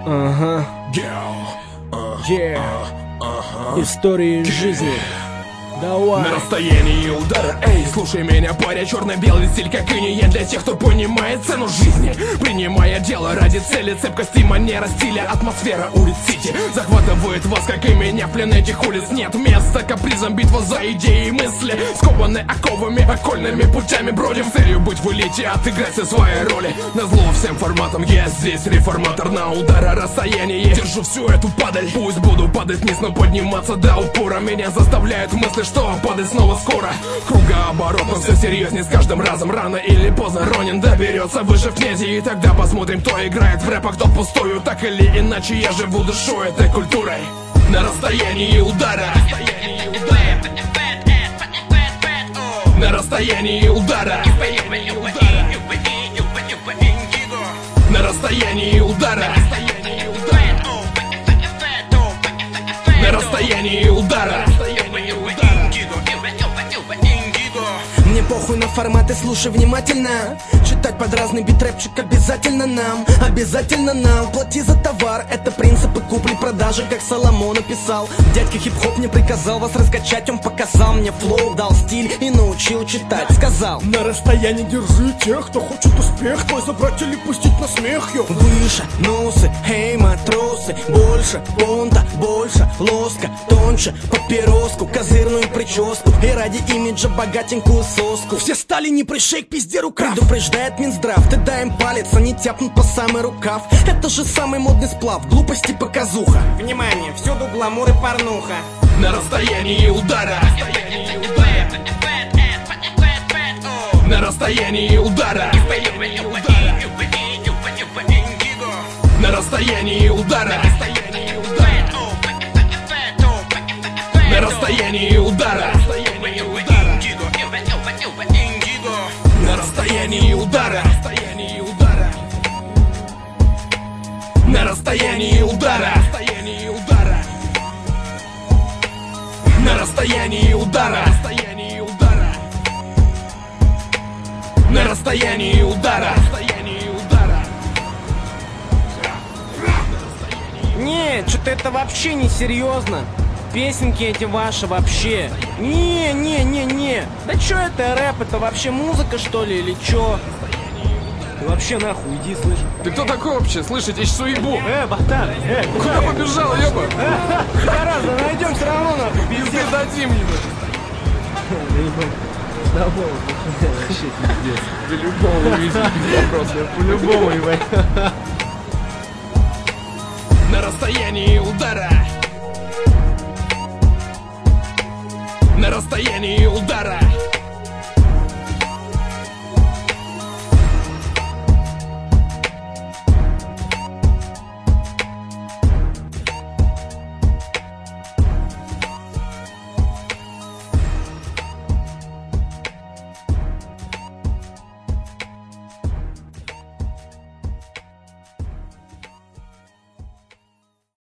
Ага. Истории жизни. Давай. На расстоянии удара, эй, слушай меня, паря, черно-белый стиль, как иней для тех, кто понимает цену жизни. Принимая дело ради цели, цепкости, манера, стиля, атмосфера улиц Сити захватывает вас, как и меня, в плен этих улиц. Нет места капризам, битва за идеи и мысли, скованы оковами, окольными путями бродим, целью быть в элите, отыграть все свои роли. Назло всем форматам, я здесь реформатор на удара расстоянии. Держу всю эту падаль, пусть буду падать вниз, но подниматься до упора. Меня заставляют мысли, что падать снова скоро. Кругооборот, но все серьезнее с каждым разом. Рано или поздно Ронин доберется выше в князи, и тогда посмотрим, кто играет в рэп, а кто пустую. Так или иначе я живу душой этой культурой. На расстоянии удара. На расстоянии удара. На расстоянии удара. На расстоянии удара. Мне похуй на форматы, слушай внимательно. Читать под разный битрэпчик обязательно нам. Обязательно нам. Плати за товар, это принципы купли-продажи, как Соломон написал. Дядька хип-хоп мне приказал вас раскачать. Он показал мне флоу, дал стиль и научил читать. Сказал: на расстоянии держи тех, кто хочет успех твой забрать или пустить на смех, йо. Выше носы, эй, матросы. Больше понта, больше лоска. Тоньше папироску, козырную прическу. И ради имиджа богатенькую соску. Все стали не пришей к пизде рукав. Предупреждает Минздрав, ты дай им палец, они тяпнут по самый рукав. Это же самый модный сплав, глупости показуха. Внимание, всюду гламур и порнуха. На расстоянии удара. На расстоянии удара. На расстоянии удара. На расстоянии удара. На расстоянии удара. На расстоянии удара. На расстоянии удара. На расстоянии удара. Не, что-то это вообще не серьезно. Песенки эти ваши вообще. Не. Да чё это рэп? Это вообще музыка, что ли, или чё? Ты вообще нахуй иди, слышь. Ты кто такой вообще? Слышь, я тебя сейчас уебу. Бахтан, Куда побежал, ёба? Зараза, найдем все равно нахуй. Пизды дадим мне. Вообще пиздец. По-любому увидел вопрос, я по-любому, ебать. На расстоянии удара. На расстоянии удара.